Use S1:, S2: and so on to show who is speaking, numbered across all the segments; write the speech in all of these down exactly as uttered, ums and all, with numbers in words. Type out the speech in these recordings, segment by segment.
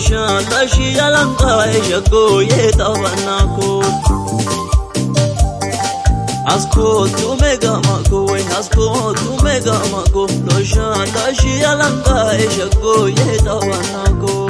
S1: Toshan lashi alanka shago ye tabanako. Asko tu mega mako, asko tu mega mako. Toshan lashi alanka shago ye tabanako.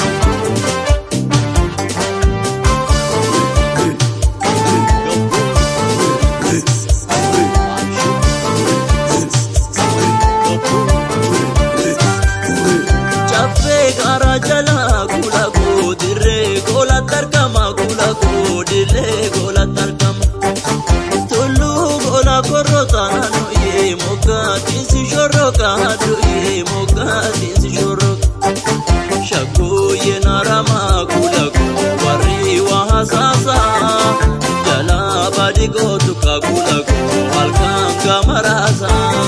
S1: Jala gula go dire gola tarkama gula go dire gola tarkama tulu gola korota no ye moga tisi shoroka do ye moga tisi shoroka shago ye narama gula go wari wa hasasa jala badi go tuka gula go alkanga marasa.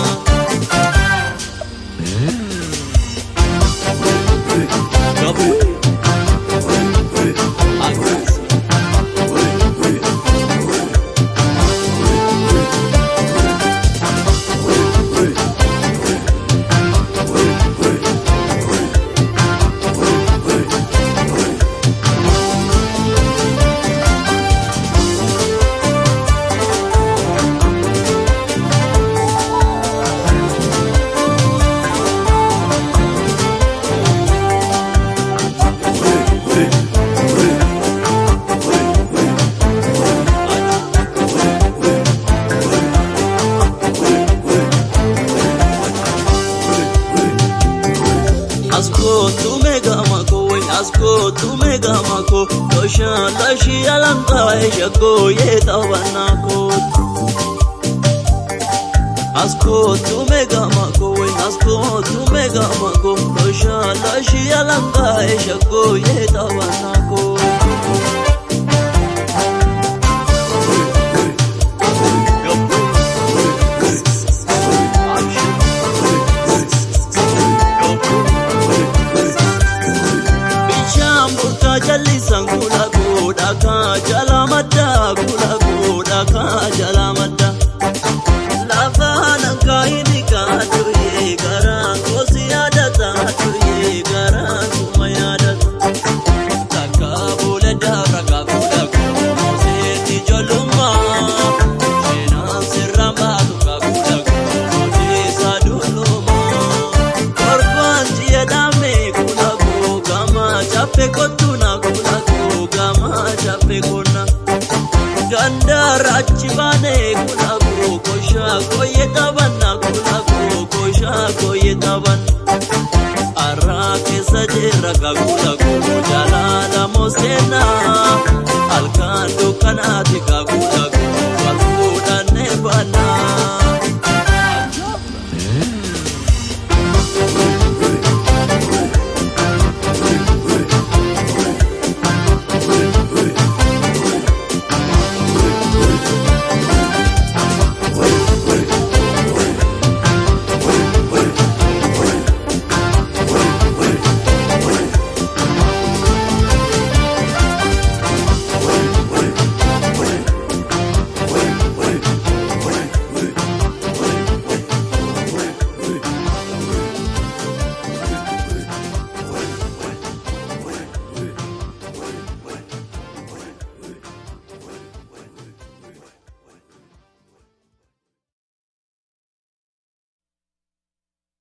S1: Asko tu mega mako, asko tu mega mako. Toshan lashi alanka shago ye tabanako. Asko tu mega mako, asko tu mega mako. Toshan lashi alanka shago ye tabanako. Jalisan gula goda ka jalamada gula goda ka jalamada lava nanka indika tuye garan kosiada ta tuye garan sumayada takabule daraga gula go seti joluma jena siramba tuka gula go disa duluma korban tiedame gula go gama chape kotuna Ganda rachibane gula go kosha koye tabana gula go kosha koye taban arake sajera gula go jalala mosena